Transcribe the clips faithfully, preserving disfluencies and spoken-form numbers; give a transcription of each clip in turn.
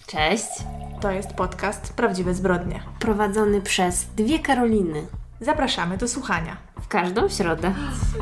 Cześć. To jest podcast Prawdziwe Zbrodnie. Prowadzony przez dwie Karoliny. Zapraszamy do słuchania. W każdą środę.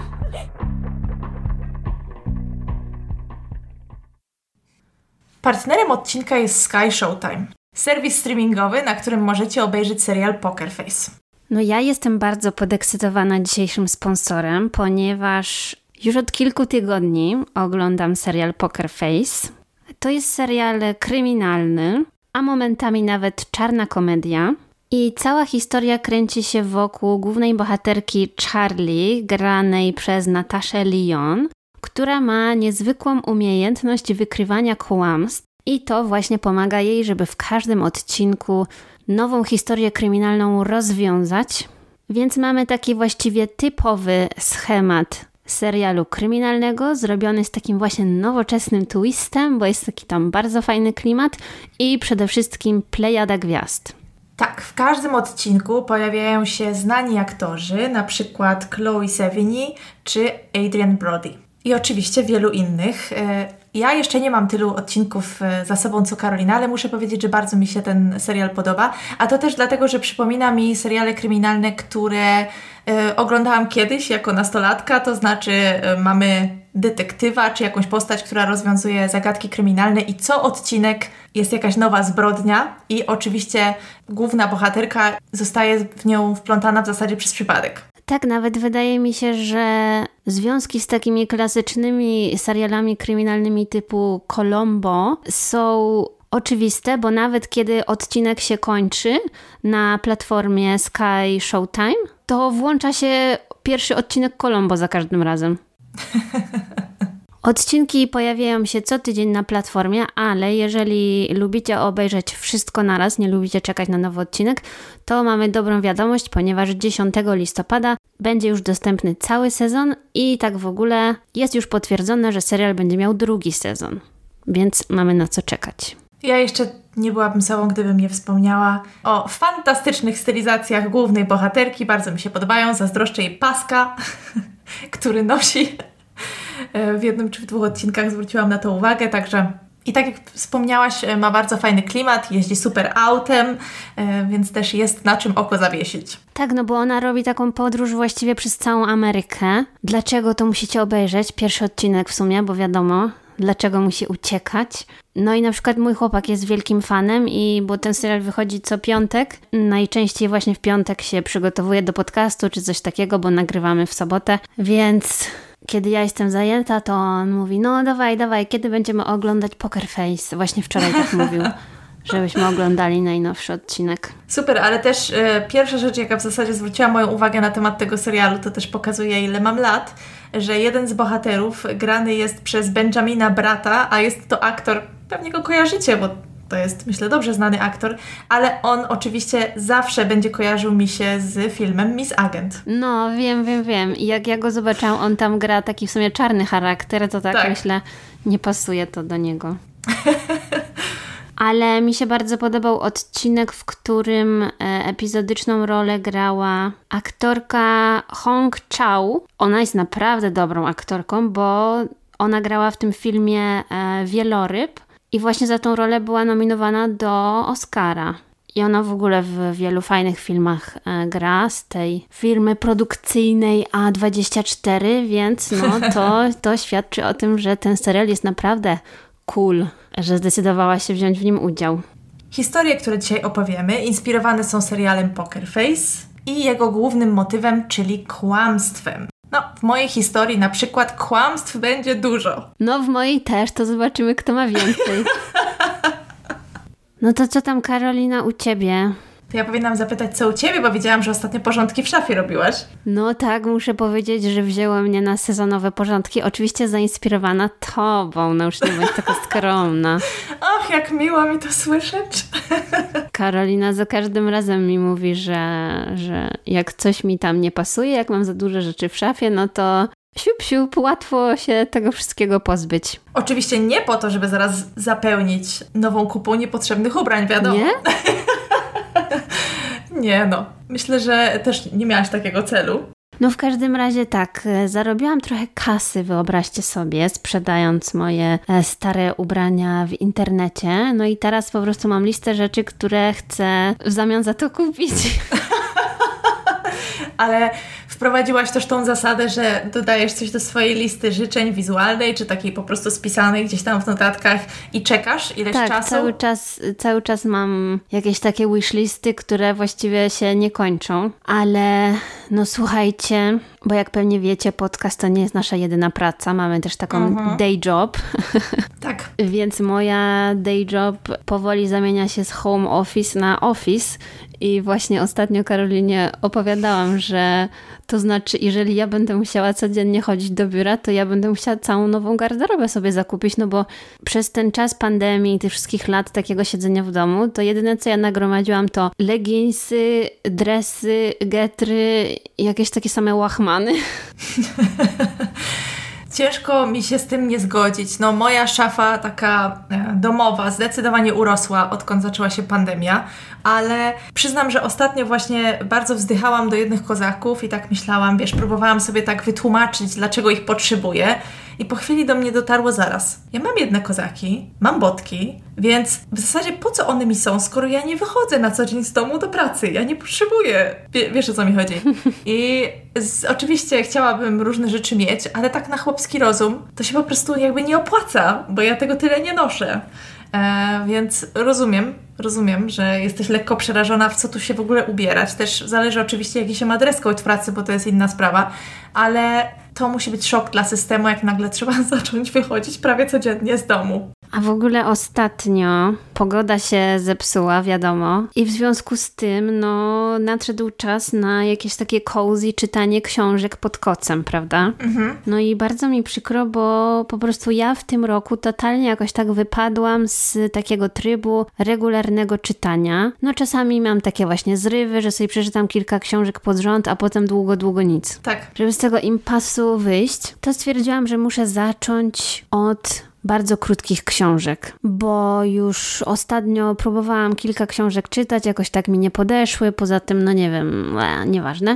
Partnerem odcinka jest Sky Showtime. Serwis streamingowy, na którym możecie obejrzeć serial Poker Face. No ja jestem bardzo podekscytowana dzisiejszym sponsorem, ponieważ już od kilku tygodni oglądam serial Poker Face. To jest serial kryminalny, a momentami nawet czarna komedia. I cała historia kręci się wokół głównej bohaterki Charlie, granej przez Nataszę Lyonne, która ma niezwykłą umiejętność wykrywania kłamstw i to właśnie pomaga jej, żeby w każdym odcinku nową historię kryminalną rozwiązać. Więc mamy taki właściwie typowy schemat serialu kryminalnego, zrobiony z takim właśnie nowoczesnym twistem, bo jest taki tam bardzo fajny klimat i przede wszystkim plejada gwiazd. Tak, w każdym odcinku pojawiają się znani aktorzy, na przykład Chloe Sevigny czy Adrien Brody. I oczywiście wielu innych. Ja jeszcze nie mam tylu odcinków za sobą co Karolina, ale muszę powiedzieć, że bardzo mi się ten serial podoba. A to też dlatego, że przypomina mi seriale kryminalne, które y, oglądałam kiedyś jako nastolatka. To znaczy y, mamy detektywa czy jakąś postać, która rozwiązuje zagadki kryminalne i co odcinek jest jakaś nowa zbrodnia i oczywiście główna bohaterka zostaje w nią wplątana w zasadzie przez przypadek. Tak, nawet wydaje mi się, że związki z takimi klasycznymi serialami kryminalnymi typu Columbo są oczywiste, bo nawet kiedy odcinek się kończy na platformie Sky Showtime, to włącza się pierwszy odcinek Columbo za każdym razem. Odcinki pojawiają się co tydzień na platformie, ale jeżeli lubicie obejrzeć wszystko naraz, nie lubicie czekać na nowy odcinek, to mamy dobrą wiadomość, ponieważ dziesiątego listopada będzie już dostępny cały sezon i tak w ogóle jest już potwierdzone, że serial będzie miał drugi sezon, więc mamy na co czekać. Ja jeszcze nie byłabym sobą, gdybym nie wspomniała o fantastycznych stylizacjach głównej bohaterki, bardzo mi się podobają, zazdroszczę jej paska, który nosi. W jednym czy w dwóch odcinkach zwróciłam na to uwagę, także i tak jak wspomniałaś, ma bardzo fajny klimat, jeździ super autem, więc też jest na czym oko zawiesić. Tak, no bo ona robi taką podróż właściwie przez całą Amerykę. Dlaczego to musicie obejrzeć? Pierwszy odcinek w sumie, bo wiadomo, dlaczego musi uciekać. No i na przykład mój chłopak jest wielkim fanem i bo ten serial wychodzi co piątek, najczęściej właśnie w piątek się przygotowuje do podcastu czy coś takiego, bo nagrywamy w sobotę, więc kiedy ja jestem zajęta, to on mówi, no dawaj, dawaj, kiedy będziemy oglądać Poker Face? Właśnie wczoraj tak mówił, żebyśmy oglądali najnowszy odcinek. Super, ale też e, pierwsza rzecz, jaka w zasadzie zwróciła moją uwagę na temat tego serialu, to też pokazuje, ile mam lat, że jeden z bohaterów grany jest przez Benjamina Brata, a jest to aktor, pewnie go kojarzycie, bo to jest, myślę, dobrze znany aktor, ale on oczywiście zawsze będzie kojarzył mi się z filmem Miss Agent. No, wiem, wiem, wiem. I jak ja go zobaczyłam, on tam gra taki w sumie czarny charakter, to tak, tak. myślę, nie pasuje to do niego. Ale mi się bardzo podobał odcinek, w którym epizodyczną rolę grała aktorka Hong Chau. Ona jest naprawdę dobrą aktorką, bo ona grała w tym filmie Wieloryb i właśnie za tą rolę była nominowana do Oscara. I ona w ogóle w wielu fajnych filmach gra z tej firmy produkcyjnej A dwadzieścia cztery, więc no to, to świadczy o tym, że ten serial jest naprawdę cool, że zdecydowała się wziąć w nim udział. Historie, które dzisiaj opowiemy, inspirowane są serialem Poker Face i jego głównym motywem, czyli kłamstwem. No, w mojej historii na przykład kłamstw będzie dużo. No, w mojej też, to zobaczymy, kto ma więcej. No to co tam, Karolina, u Ciebie? To ja powinnam zapytać, co u Ciebie, bo widziałam, że ostatnio porządki w szafie robiłaś. No tak, muszę powiedzieć, że wzięła mnie na sezonowe porządki. Oczywiście zainspirowana Tobą, no już nie bądź taka skromna. Och, jak miło mi to słyszeć. Karolina za każdym razem mi mówi, że, że jak coś mi tam nie pasuje, jak mam za dużo rzeczy w szafie, no to siup, siup, łatwo się tego wszystkiego pozbyć. Oczywiście nie po to, żeby zaraz zapełnić nową kupą niepotrzebnych ubrań, wiadomo. Nie? Nie no, myślę, że też nie miałaś takiego celu. No w każdym razie tak, zarobiłam trochę kasy, wyobraźcie sobie, sprzedając moje stare ubrania w internecie. No i teraz po prostu mam listę rzeczy, które chcę w zamian za to kupić. Ale wprowadziłaś też tą zasadę, że dodajesz coś do swojej listy życzeń wizualnej, czy takiej po prostu spisanej gdzieś tam w notatkach i czekasz ileś tak, czasu? cały czas, cały czas mam jakieś takie wishlisty, które właściwie się nie kończą, ale no słuchajcie, bo jak pewnie wiecie, podcast to nie jest nasza jedyna praca, mamy też taką mhm. day job. Tak. Więc moja day job powoli zamienia się z home office na office i właśnie ostatnio Karolinie opowiadałam, że to znaczy, jeżeli ja będę musiała codziennie chodzić do biura, to ja będę musiała całą nową garderobę sobie zakupić, no bo przez ten czas pandemii i tych wszystkich lat takiego siedzenia w domu, to jedyne co ja nagromadziłam to leginsy, dresy, getry i jakieś takie same łachmany. Ciężko mi się z tym nie zgodzić. No moja szafa taka domowa zdecydowanie urosła, odkąd zaczęła się pandemia, ale przyznam, że ostatnio właśnie bardzo wzdychałam do jednych kozaków i tak myślałam, wiesz, próbowałam sobie tak wytłumaczyć, dlaczego ich potrzebuję i po chwili do mnie dotarło zaraz. Ja mam jedne kozaki, mam botki, więc w zasadzie po co one mi są, skoro ja nie wychodzę na co dzień z domu do pracy? Ja nie potrzebuję. Wie, wiesz, o co mi chodzi. I z, oczywiście chciałabym różne rzeczy mieć, ale tak na chłopski rozum to się po prostu jakby nie opłaca, bo ja tego tyle nie noszę. E, więc rozumiem, rozumiem, że jesteś lekko przerażona, w co tu się w ogóle ubierać. Też zależy oczywiście, jaki się ma dress code w pracy, bo to jest inna sprawa, ale to musi być szok dla systemu, jak nagle trzeba zacząć wychodzić prawie codziennie z domu. A w ogóle ostatnio pogoda się zepsuła, wiadomo, i w związku z tym no nadszedł czas na jakieś takie cozy czytanie książek pod kocem, prawda? Mhm. No i bardzo mi przykro, bo po prostu ja w tym roku totalnie jakoś tak wypadłam z takiego trybu regularnego czytania. No czasami mam takie właśnie zrywy, że sobie przeczytam kilka książek pod rząd, a potem długo, długo nic. Tak. Żeby z tego impasu wyjść, to stwierdziłam, że muszę zacząć od bardzo krótkich książek, bo już ostatnio próbowałam kilka książek czytać, jakoś tak mi nie podeszły, poza tym, no nie wiem, e, nieważne,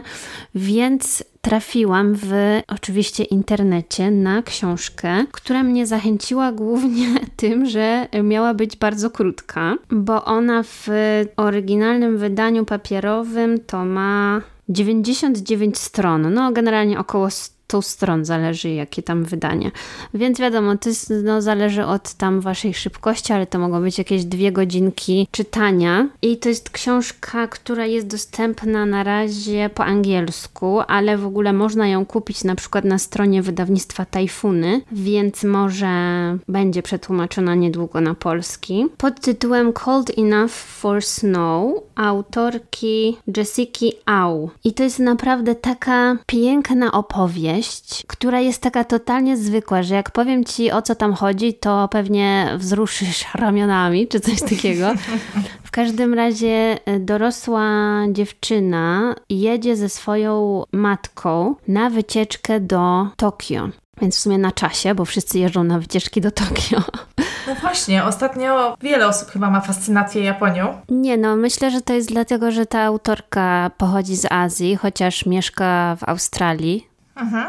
więc trafiłam w oczywiście internecie na książkę, która mnie zachęciła głównie tym, że miała być bardzo krótka, bo ona w oryginalnym wydaniu papierowym to ma dziewięćdziesiąt dziewięć stron, no generalnie około sto stron, zależy jakie tam wydanie. Więc wiadomo, to jest, no, zależy od tam waszej szybkości, ale to mogą być jakieś dwie godzinki czytania. I to jest książka, która jest dostępna na razie po angielsku, ale w ogóle można ją kupić na przykład na stronie wydawnictwa Tajfuny, więc może będzie przetłumaczona niedługo na polski. Pod tytułem Cold Enough for Snow autorki Jessica Au. I to jest naprawdę taka piękna opowieść, która jest taka totalnie zwykła, że jak powiem ci, o co tam chodzi, to pewnie wzruszysz ramionami, czy coś takiego. W każdym razie dorosła dziewczyna jedzie ze swoją matką na wycieczkę do Tokio. Więc w sumie na czasie, bo wszyscy jeżdżą na wycieczki do Tokio. No właśnie, ostatnio wiele osób chyba ma fascynację Japonią. Nie no, myślę, że to jest dlatego, że ta autorka pochodzi z Azji, chociaż mieszka w Australii. Mhm.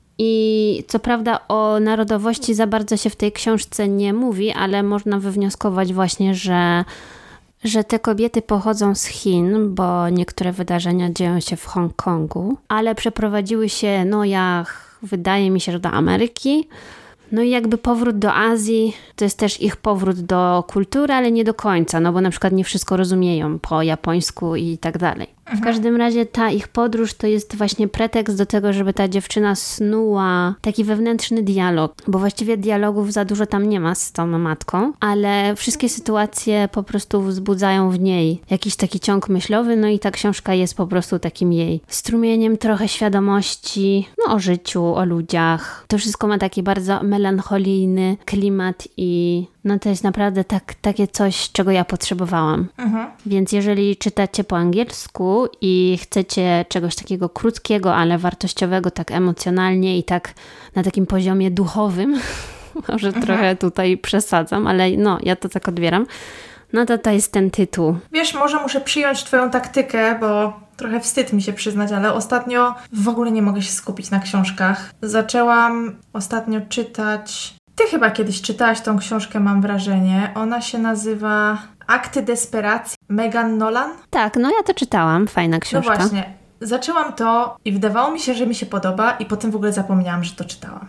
I co prawda o narodowości za bardzo się w tej książce nie mówi, ale można wywnioskować właśnie, że, że te kobiety pochodzą z Chin, bo niektóre wydarzenia dzieją się w Hongkongu, ale przeprowadziły się, no jak wydaje mi się, że do Ameryki. No i jakby powrót do Azji to jest też ich powrót do kultury, ale nie do końca, no bo na przykład nie wszystko rozumieją po japońsku i tak dalej. W każdym razie ta ich podróż to jest właśnie pretekst do tego, żeby ta dziewczyna snuła taki wewnętrzny dialog, bo właściwie dialogów za dużo tam nie ma z tą matką, ale wszystkie sytuacje po prostu wzbudzają w niej jakiś taki ciąg myślowy, no i ta książka jest po prostu takim jej strumieniem trochę świadomości, no o życiu, o ludziach. To wszystko ma taki bardzo melancholijny klimat i no to jest naprawdę tak, takie coś, czego ja potrzebowałam. Mhm. Więc jeżeli czytacie po angielsku i chcecie czegoś takiego krótkiego, ale wartościowego, tak emocjonalnie i tak na takim poziomie duchowym, może mhm. trochę tutaj przesadzam, ale no, ja to tak odbieram, no to to jest ten tytuł. Wiesz, może muszę przyjąć twoją taktykę, bo trochę wstyd mi się przyznać, ale ostatnio w ogóle nie mogę się skupić na książkach. Zaczęłam ostatnio czytać... Ty chyba kiedyś czytałaś tą książkę, mam wrażenie. Ona się nazywa Akty Desperacji. Megan Nolan? Tak, no ja to czytałam. Fajna książka. No właśnie. Zaczęłam to i wydawało mi się, że mi się podoba i potem w ogóle zapomniałam, że to czytałam.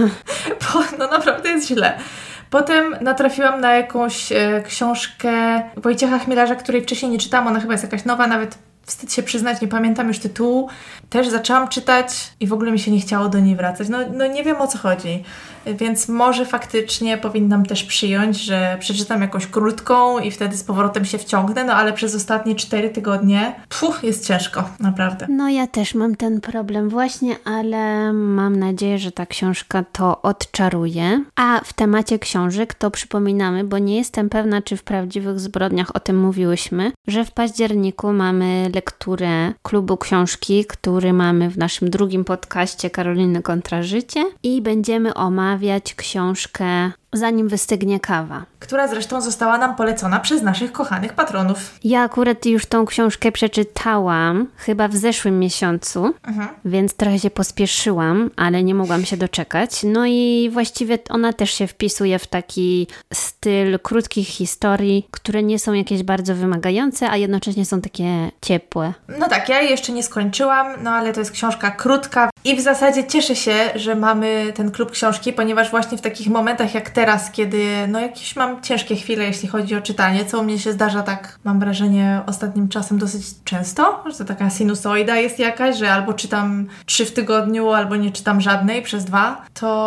Bo no naprawdę jest źle. Potem natrafiłam na jakąś e, książkę Wojciecha Chmielarza, której wcześniej nie czytałam. Ona chyba jest jakaś nowa, nawet wstyd się przyznać, nie pamiętam już tytułu. Też zaczęłam czytać i w ogóle mi się nie chciało do niej wracać. No, no nie wiem, o co chodzi. Więc może faktycznie powinnam też przyjąć, że przeczytam jakąś krótką i wtedy z powrotem się wciągnę, no ale przez ostatnie cztery tygodnie puch, jest ciężko, naprawdę. No ja też mam ten problem właśnie, ale mam nadzieję, że ta książka to odczaruje. A w temacie książek to przypominamy, bo nie jestem pewna, czy w Prawdziwych Zbrodniach o tym mówiłyśmy, że w październiku mamy lekturę klubu książki, który mamy w naszym drugim podcaście Karoliny kontra życie i będziemy omawiać książkę Zanim wystygnie kawa. Która zresztą została nam polecona przez naszych kochanych patronów. Ja akurat już tą książkę przeczytałam chyba w zeszłym miesiącu, mhm. więc trochę się pospieszyłam, ale nie mogłam się doczekać. No i właściwie ona też się wpisuje w taki styl krótkich historii, które nie są jakieś bardzo wymagające, a jednocześnie są takie ciepłe. No tak, ja jej jeszcze nie skończyłam, no ale to jest książka krótka i w zasadzie cieszę się, że mamy ten klub książki, ponieważ właśnie w takich momentach jak teraz, kiedy no jakieś mam ciężkie chwile, jeśli chodzi o czytanie, co u mnie się zdarza tak, mam wrażenie, ostatnim czasem dosyć często, że to taka sinusoida jest jakaś, że albo czytam trzy w tygodniu, albo nie czytam żadnej przez dwa,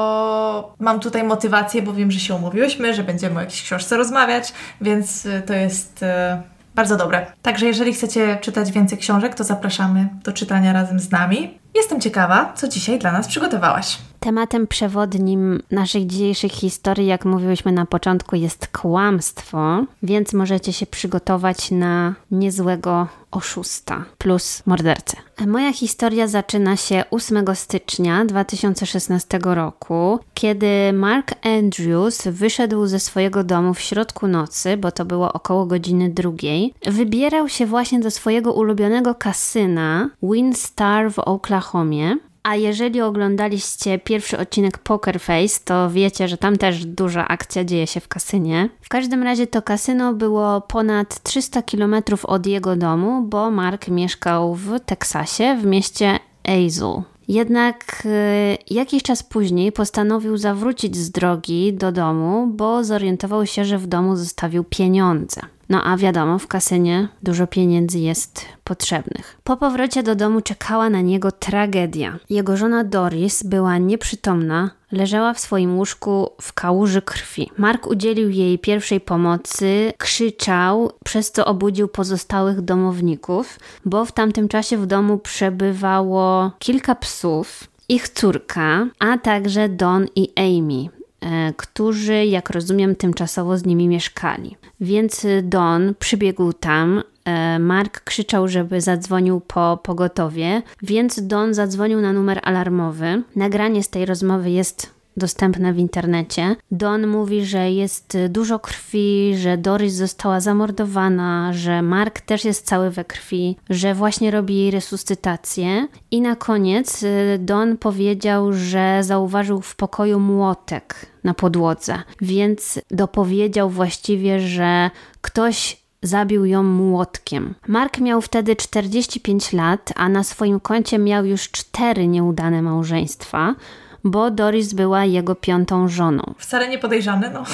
to mam tutaj motywację, bo wiem, że się umówiłyśmy, że będziemy o jakiejś książce rozmawiać, więc to jest e, bardzo dobre. Także jeżeli chcecie czytać więcej książek, to zapraszamy do czytania razem z nami. Jestem ciekawa, co dzisiaj dla nas przygotowałaś. Tematem przewodnim naszych dzisiejszych historii, jak mówiłyśmy na początku, jest kłamstwo, więc możecie się przygotować na niezłego oszusta plus mordercę. Moja historia zaczyna się ósmego stycznia dwa tysiące szesnastego roku, kiedy Mark Andrews wyszedł ze swojego domu w środku nocy, bo to było około godziny drugiej. Wybierał się właśnie do swojego ulubionego kasyna WinStar w Oklahomie. A jeżeli oglądaliście pierwszy odcinek Poker Face, to wiecie, że tam też duża akcja dzieje się w kasynie. W każdym razie to kasyno było ponad trzysta kilometrów od jego domu, bo Mark mieszkał w Teksasie, w mieście Azle. Jednak y, jakiś czas później postanowił zawrócić z drogi do domu, bo zorientował się, że w domu zostawił pieniądze. No a wiadomo, w kasynie dużo pieniędzy jest potrzebnych. Po powrocie do domu czekała na niego tragedia. Jego żona Doris była nieprzytomna, leżała w swoim łóżku w kałuży krwi. Mark udzielił jej pierwszej pomocy, krzyczał, przez co obudził pozostałych domowników, bo w tamtym czasie w domu przebywało kilka psów, ich córka, a także Don i Amy, którzy, jak rozumiem, tymczasowo z nimi mieszkali. Więc Don przybiegł tam, Mark krzyczał, żeby zadzwonił po pogotowie, więc Don zadzwonił na numer alarmowy. Nagranie z tej rozmowy jest dostępne w internecie. Don mówi, że jest dużo krwi, że Doris została zamordowana, że Mark też jest cały we krwi, że właśnie robi jej resuscytację. I na koniec Don powiedział, że zauważył w pokoju młotek na podłodze, więc dopowiedział właściwie, że ktoś zabił ją młotkiem. Mark miał wtedy czterdzieści pięć lat, a na swoim koncie miał już cztery nieudane małżeństwa, bo Doris była jego piątą żoną. Wcale nie podejrzane, no.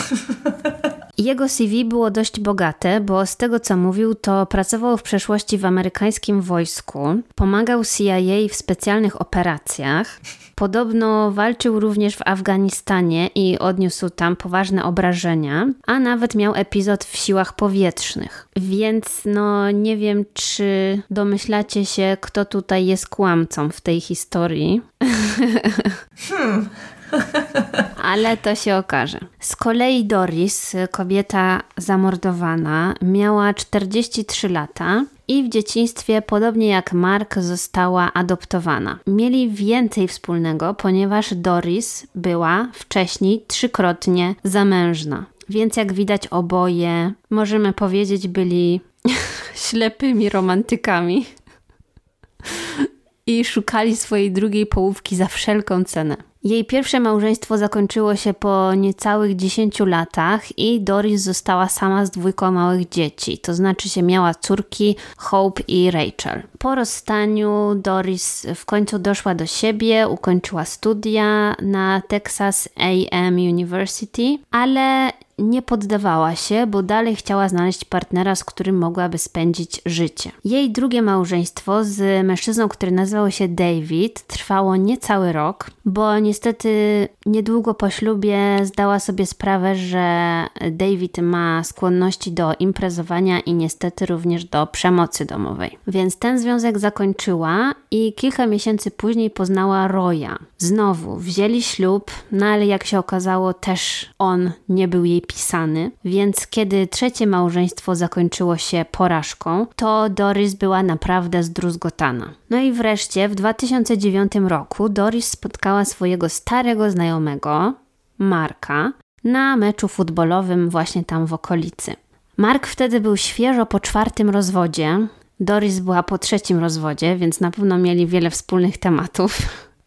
Jego C V było dość bogate, bo z tego co mówił, to pracował w przeszłości w amerykańskim wojsku, pomagał C I A w specjalnych operacjach, podobno walczył również w Afganistanie i odniósł tam poważne obrażenia, a nawet miał epizod w siłach powietrznych. Więc no nie wiem, czy domyślacie się, kto tutaj jest kłamcą w tej historii. Hmm. Ale to się okaże. Z kolei Doris, kobieta zamordowana, miała czterdzieści trzy lata i w dzieciństwie, podobnie jak Mark, została adoptowana. Mieli więcej wspólnego, ponieważ Doris była wcześniej trzykrotnie zamężna. Więc jak widać, oboje, możemy powiedzieć, byli ślepymi romantykami. i szukali swojej drugiej połówki za wszelką cenę. Jej pierwsze małżeństwo zakończyło się po niecałych dziesięciu latach i Doris została sama z dwójką małych dzieci, to znaczy się miała córki Hope i Rachel. Po rozstaniu Doris w końcu doszła do siebie, ukończyła studia na Texas A and M University, ale nie poddawała się, bo dalej chciała znaleźć partnera, z którym mogłaby spędzić życie. Jej drugie małżeństwo z mężczyzną, który nazywał się David, trwało niecały rok, bo niestety niedługo po ślubie zdała sobie sprawę, że David ma skłonności do imprezowania i niestety również do przemocy domowej. Więc ten związek zakończyła i kilka miesięcy później poznała Roya. Znowu wzięli ślub, no ale jak się okazało, też on nie był jej pisany, więc kiedy trzecie małżeństwo zakończyło się porażką, to Doris była naprawdę zdruzgotana. No i wreszcie w dwa tysiące dziewiątym roku Doris spotkała swojego starego znajomego, Marka, na meczu futbolowym właśnie tam w okolicy. Mark wtedy był świeżo po czwartym rozwodzie, Doris była po trzecim rozwodzie, więc na pewno mieli wiele wspólnych tematów.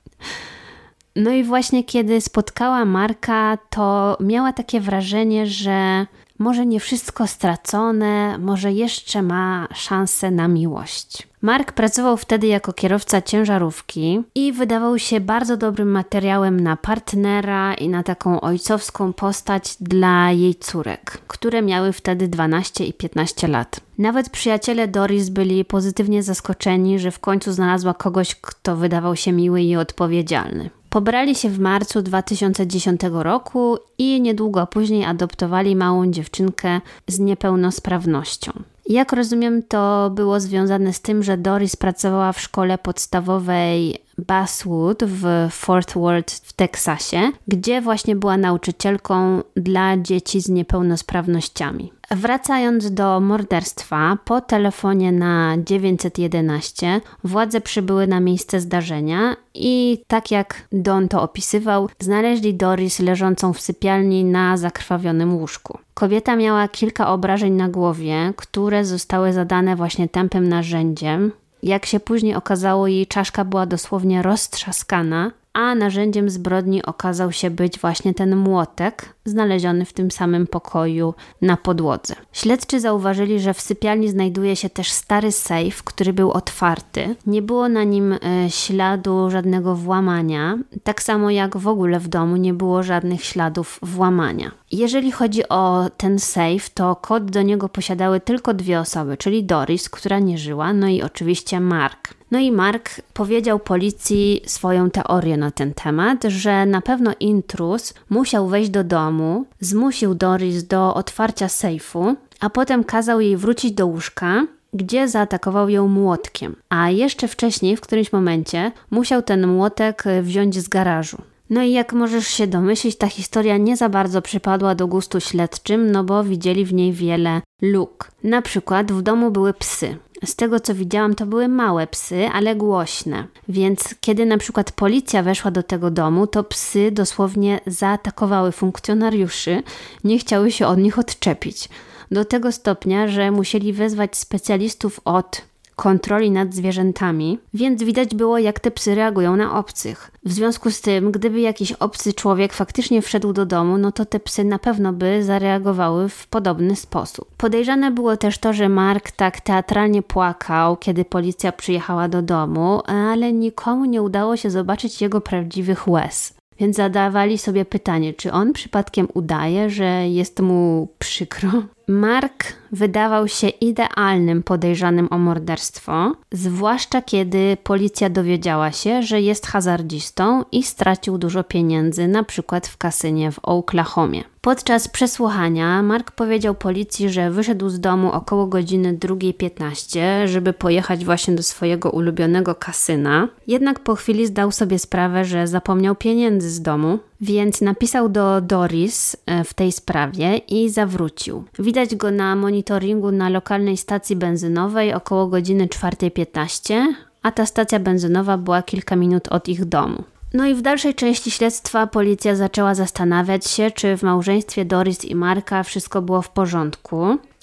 No i właśnie kiedy spotkała Marka, to miała takie wrażenie, że może nie wszystko stracone, może jeszcze ma szansę na miłość. Mark pracował wtedy jako kierowca ciężarówki i wydawał się bardzo dobrym materiałem na partnera i na taką ojcowską postać dla jej córek, które miały wtedy dwanaście i piętnaście lat. Nawet przyjaciele Doris byli pozytywnie zaskoczeni, że w końcu znalazła kogoś, kto wydawał się miły i odpowiedzialny. Pobrali się w marcu dwa tysiące dziesiątego roku i niedługo później adoptowali małą dziewczynkę z niepełnosprawnością. Jak rozumiem, to było związane z tym, że Doris pracowała w szkole podstawowej Basswood w Fort Worth w Teksasie, gdzie właśnie była nauczycielką dla dzieci z niepełnosprawnościami. Wracając do morderstwa, po telefonie na dziewięćset jedenaście władze przybyły na miejsce zdarzenia i tak jak Don to opisywał, znaleźli Doris leżącą w sypialni na zakrwawionym łóżku. Kobieta miała kilka obrażeń na głowie, które zostały zadane właśnie tępym narzędziem. Jak się później okazało, jej czaszka była dosłownie roztrzaskana, a narzędziem zbrodni okazał się być właśnie ten młotek znaleziony w tym samym pokoju na podłodze. Śledczy zauważyli, że w sypialni znajduje się też stary sejf, który był otwarty. Nie było na nim e, śladu żadnego włamania, tak samo jak w ogóle w domu nie było żadnych śladów włamania. Jeżeli chodzi o ten sejf, to kod do niego posiadały tylko dwie osoby, czyli Doris, która nie żyła, no i oczywiście Mark. No i Mark powiedział policji swoją teorię na ten temat, że na pewno intruz musiał wejść do domu, zmusił Doris do otwarcia sejfu, a potem kazał jej wrócić do łóżka, gdzie zaatakował ją młotkiem. A jeszcze wcześniej, w którymś momencie, musiał ten młotek wziąć z garażu. No i jak możesz się domyślić, ta historia nie za bardzo przypadła do gustu śledczym, no bo widzieli w niej wiele luk. Na przykład w domu były psy. Z tego co widziałam, to były małe psy, ale głośne. Więc kiedy na przykład policja weszła do tego domu, to psy dosłownie zaatakowały funkcjonariuszy, nie chciały się od nich odczepić. Do tego stopnia, że musieli wezwać specjalistów od kontroli nad zwierzętami, więc widać było, jak te psy reagują na obcych. W związku z tym, gdyby jakiś obcy człowiek faktycznie wszedł do domu, no to te psy na pewno by zareagowały w podobny sposób. Podejrzane było też to, że Mark tak teatralnie płakał, kiedy policja przyjechała do domu, ale nikomu nie udało się zobaczyć jego prawdziwych łez. Więc zadawali sobie pytanie, czy on przypadkiem udaje, że jest mu przykro? Mark wydawał się idealnym podejrzanym o morderstwo, zwłaszcza kiedy policja dowiedziała się, że jest hazardzistą i stracił dużo pieniędzy, na przykład w kasynie w Oklahomie. Podczas przesłuchania Mark powiedział policji, że wyszedł z domu około godziny drugiej piętnaście, żeby pojechać właśnie do swojego ulubionego kasyna. Jednak po chwili zdał sobie sprawę, że zapomniał pieniędzy z domu, więc napisał do Doris w tej sprawie i zawrócił. Widać go na monitoringu na lokalnej stacji benzynowej około godziny czwartej piętnaście, a ta stacja benzynowa była kilka minut od ich domu. No i w dalszej części śledztwa policja zaczęła zastanawiać się, czy w małżeństwie Doris i Marka wszystko było w porządku.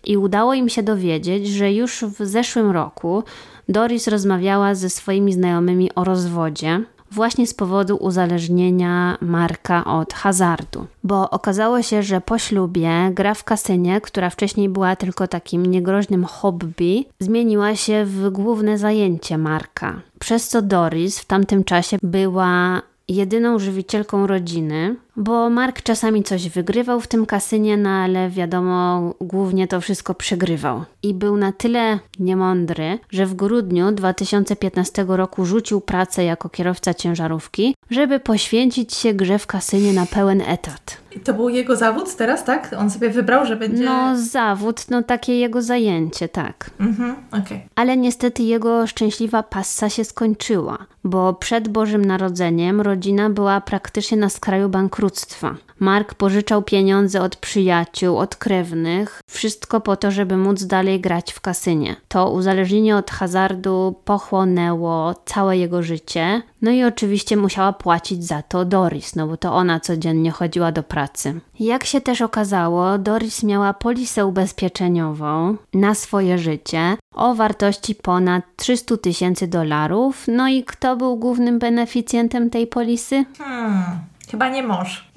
i udało im się dowiedzieć, że już w zeszłym roku Doris rozmawiała ze swoimi znajomymi o rozwodzie właśnie z powodu uzależnienia Marka od hazardu. Bo okazało się, że po ślubie gra w kasynie, która wcześniej była tylko takim niegroźnym hobby, zmieniła się w główne zajęcie Marka. Przez co Doris w tamtym czasie była jedyną żywicielką rodziny, bo Mark czasami coś wygrywał w tym kasynie, no ale wiadomo, głównie to wszystko przegrywał. I był na tyle niemądry, że w grudniu dwa tysiące piętnastego roku rzucił pracę jako kierowca ciężarówki, żeby poświęcić się grze w kasynie na pełen etat. I to był jego zawód teraz, tak? On sobie wybrał, że będzie... No zawód, no takie jego zajęcie, tak. Mhm, okej. Okay. Ale niestety jego szczęśliwa passa się skończyła, bo przed Bożym Narodzeniem rodzina była praktycznie na skraju bankructwa. Mark pożyczał pieniądze od przyjaciół, od krewnych, wszystko po to, żeby móc dalej grać w kasynie. To uzależnienie od hazardu pochłonęło całe jego życie, no i oczywiście musiała płacić za to Doris, no bo to ona codziennie chodziła do pracy. Jak się też okazało, Doris miała polisę ubezpieczeniową na swoje życie o wartości ponad trzysta tysięcy dolarów, no i kto był głównym beneficjentem tej polisy? Hmm... Chyba nie mąż.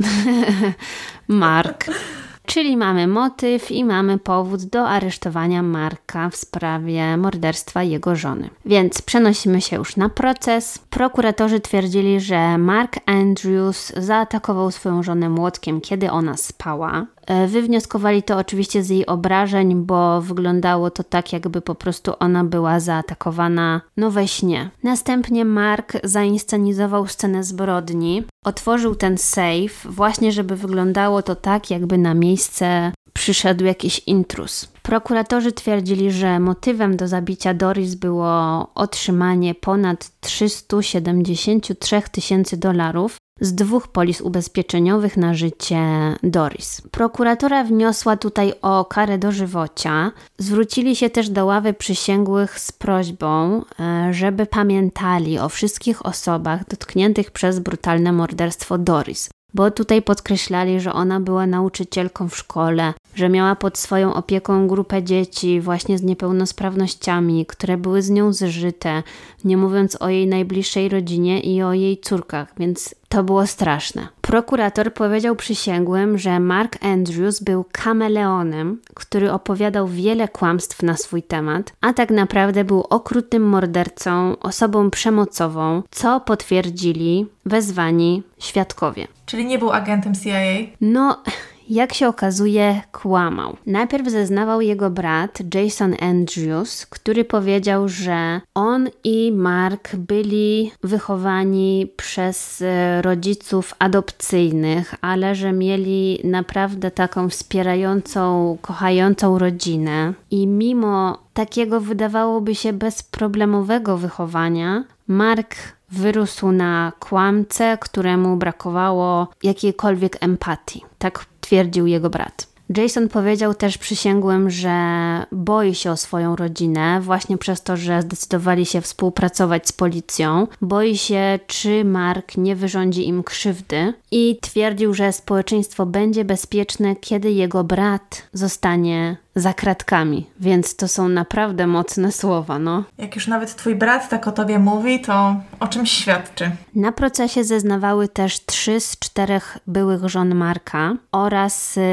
Mark. Czyli mamy motyw i mamy powód do aresztowania Marka w sprawie morderstwa jego żony. Więc przenosimy się już na proces. Prokuratorzy twierdzili, że Mark Andrews zaatakował swoją żonę młotkiem, kiedy ona spała. Wywnioskowali to oczywiście z jej obrażeń, bo wyglądało to tak, jakby po prostu ona była zaatakowana no we śnie. Następnie Mark zainscenizował scenę zbrodni. Otworzył ten safe właśnie, żeby wyglądało to tak, jakby na miejsce przyszedł jakiś intruz. Prokuratorzy twierdzili, że motywem do zabicia Doris było otrzymanie ponad trzysta siedemdziesiąt trzy tysięcy dolarów z dwóch polis ubezpieczeniowych na życie Doris. Prokuratura wniosła tutaj o karę dożywocia. Zwrócili się też do ławy przysięgłych z prośbą, żeby pamiętali o wszystkich osobach dotkniętych przez brutalne morderstwo Doris. Bo tutaj podkreślali, że ona była nauczycielką w szkole, że miała pod swoją opieką grupę dzieci właśnie z niepełnosprawnościami, które były z nią zżyte, nie mówiąc o jej najbliższej rodzinie i o jej córkach, więc to było straszne. Prokurator powiedział przysięgłym, że Mark Andrews był kameleonem, który opowiadał wiele kłamstw na swój temat, a tak naprawdę był okrutnym mordercą, osobą przemocową, co potwierdzili wezwani świadkowie. Czyli nie był agentem C I A? No... Jak się okazuje, kłamał. Najpierw zeznawał jego brat Jason Andrews, który powiedział, że on i Mark byli wychowani przez rodziców adopcyjnych, ale że mieli naprawdę taką wspierającą, kochającą rodzinę i mimo takiego wydawałoby się bezproblemowego wychowania, Mark wyrósł na kłamcę, któremu brakowało jakiejkolwiek empatii. Tak twierdził jego brat. Jason powiedział też przysięgłym, że boi się o swoją rodzinę właśnie przez to, że zdecydowali się współpracować z policją. Boi się, czy Mark nie wyrządzi im krzywdy i twierdził, że społeczeństwo będzie bezpieczne, kiedy jego brat zostanie za kratkami, więc to są naprawdę mocne słowa, no. Jak już nawet twój brat tak o tobie mówi, to o czymś świadczy. Na procesie zeznawały też trzy z czterech byłych żon Marka oraz y,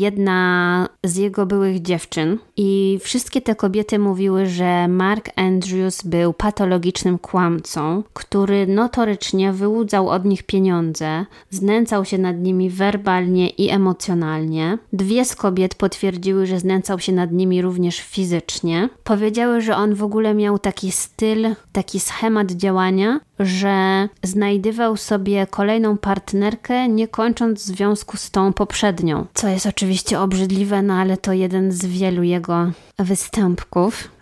jedna z jego byłych dziewczyn i wszystkie te kobiety mówiły, że Mark Andrews był patologicznym kłamcą, który notorycznie wyłudzał od nich pieniądze, znęcał się nad nimi werbalnie i emocjonalnie. Dwie z kobiet potwierdziły, że znęcał się nad nimi również fizycznie. Powiedziały, że on w ogóle miał taki styl, taki schemat działania, że znajdywał sobie kolejną partnerkę, nie kończąc związku z tą poprzednią. Co jest oczywiście obrzydliwe, no ale to jeden z wielu jego występków.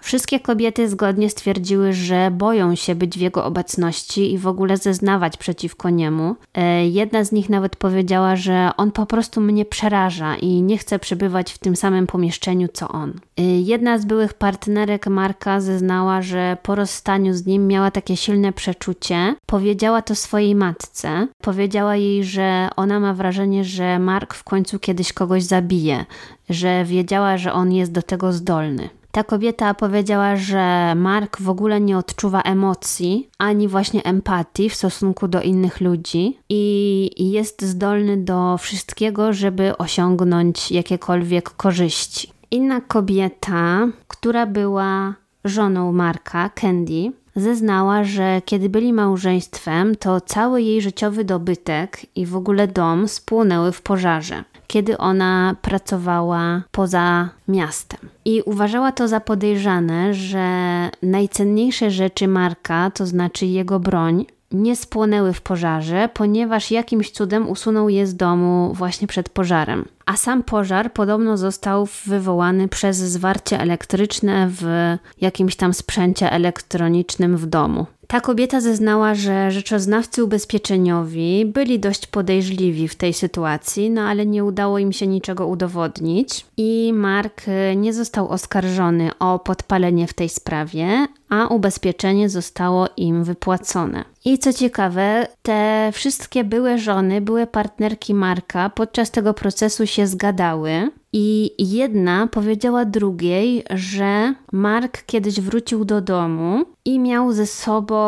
Wszystkie kobiety zgodnie stwierdziły, że boją się być w jego obecności i w ogóle zeznawać przeciwko niemu. Jedna z nich nawet powiedziała, że on po prostu mnie przeraża i nie chce przebywać w tym samym pomieszczeniu co on. Jedna z byłych partnerek Marka zeznała, że po rozstaniu z nim miała takie silne przeczucie. Powiedziała to swojej matce. Powiedziała jej, że ona ma wrażenie, że Mark w końcu kiedyś kogoś zabije, że wiedziała, że on jest do tego zdolny. Ta kobieta powiedziała, że Mark w ogóle nie odczuwa emocji, ani właśnie empatii w stosunku do innych ludzi i jest zdolny do wszystkiego, żeby osiągnąć jakiekolwiek korzyści. Inna kobieta, która była żoną Marka, Candy, zeznała, że kiedy byli małżeństwem, to cały jej życiowy dobytek i w ogóle dom spłonęły w pożarze, kiedy ona pracowała poza miastem. I uważała to za podejrzane, że najcenniejsze rzeczy Marka, to znaczy jego broń, nie spłonęły w pożarze, ponieważ jakimś cudem usunął je z domu właśnie przed pożarem. A sam pożar podobno został wywołany przez zwarcie elektryczne w jakimś tam sprzęcie elektronicznym w domu. Ta kobieta zeznała, że rzeczoznawcy ubezpieczeniowi byli dość podejrzliwi w tej sytuacji, no ale nie udało im się niczego udowodnić i Mark nie został oskarżony o podpalenie w tej sprawie, a ubezpieczenie zostało im wypłacone. I co ciekawe, te wszystkie byłe żony, były partnerki Marka podczas tego procesu się zgadały i jedna powiedziała drugiej, że Mark kiedyś wrócił do domu i miał ze sobą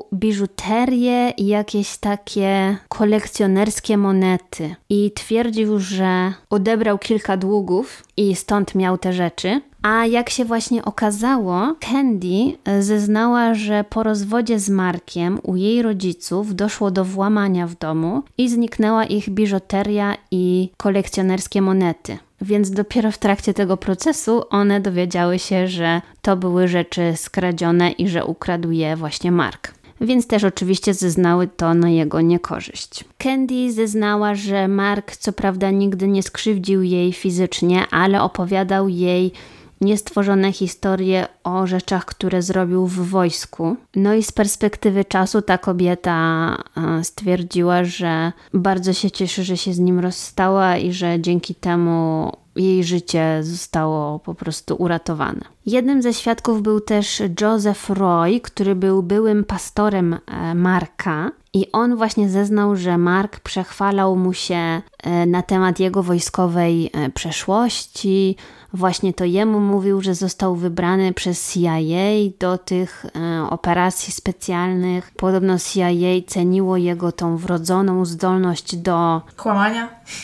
biżuterię i jakieś takie kolekcjonerskie monety. I twierdził, że odebrał kilka długów i stąd miał te rzeczy. A jak się właśnie okazało, Candy zeznała, że po rozwodzie z Markiem u jej rodziców doszło do włamania w domu i zniknęła ich biżuteria i kolekcjonerskie monety. Więc dopiero w trakcie tego procesu one dowiedziały się, że to były rzeczy skradzione i że ukradł je właśnie Mark. Więc też oczywiście zeznały to na jego niekorzyść. Candy zeznała, że Mark co prawda nigdy nie skrzywdził jej fizycznie, ale opowiadał jej niestworzone historie o rzeczach, które zrobił w wojsku. No i z perspektywy czasu ta kobieta stwierdziła, że bardzo się cieszy, że się z nim rozstała i że dzięki temu jej życie zostało po prostu uratowane. Jednym ze świadków był też Joseph Roy, który był byłym pastorem Marka i on właśnie zeznał, że Mark przechwalał mu się na temat jego wojskowej przeszłości. Właśnie to jemu mówił, że został wybrany przez C I A do tych operacji specjalnych. Podobno C I A ceniło jego tą wrodzoną zdolność do kłamania.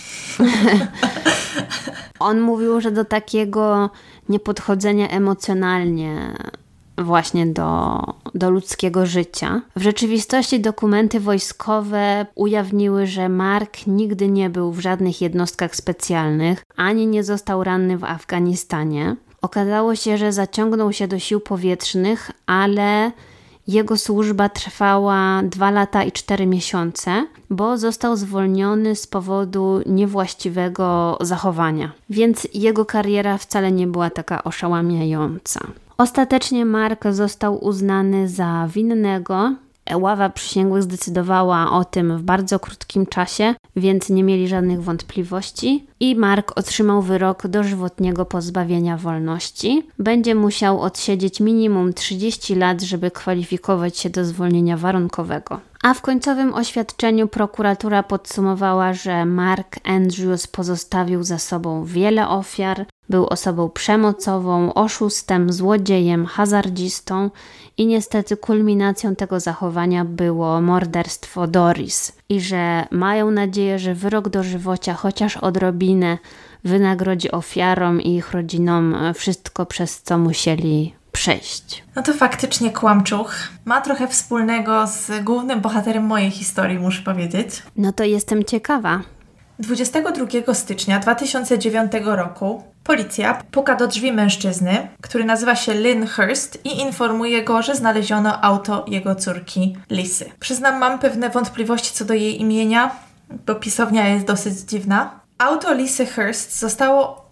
On mówił, że do takiego niepodchodzenia emocjonalnie właśnie do, do ludzkiego życia. W rzeczywistości dokumenty wojskowe ujawniły, że Mark nigdy nie był w żadnych jednostkach specjalnych, ani nie został ranny w Afganistanie. Okazało się, że zaciągnął się do sił powietrznych, ale jego służba trwała dwa lata i cztery miesiące, bo został zwolniony z powodu niewłaściwego zachowania. Więc jego kariera wcale nie była taka oszałamiająca. Ostatecznie Mark został uznany za winnego. Ława przysięgłych zdecydowała o tym w bardzo krótkim czasie, więc nie mieli żadnych wątpliwości i Mark otrzymał wyrok dożywotniego pozbawienia wolności. Będzie musiał odsiedzieć minimum trzydzieści lat, żeby kwalifikować się do zwolnienia warunkowego. A w końcowym oświadczeniu prokuratura podsumowała, że Mark Andrews pozostawił za sobą wiele ofiar, był osobą przemocową, oszustem, złodziejem, hazardzistą i niestety kulminacją tego zachowania było morderstwo Doris. I że mają nadzieję, że wyrok dożywocia chociaż odrobinę wynagrodzi ofiarom i ich rodzinom wszystko, przez co musieli przejść. No to faktycznie kłamczuch. Ma trochę wspólnego z głównym bohaterem mojej historii, muszę powiedzieć. No to jestem ciekawa. dwudziestego drugiego stycznia dwa tysiące dziewiątego roku policja puka do drzwi mężczyzny, który nazywa się Lynn Hurst i informuje go, że znaleziono auto jego córki Lisy. Przyznam, mam pewne wątpliwości co do jej imienia, bo pisownia jest dosyć dziwna. Auto Lisy Hurst zostało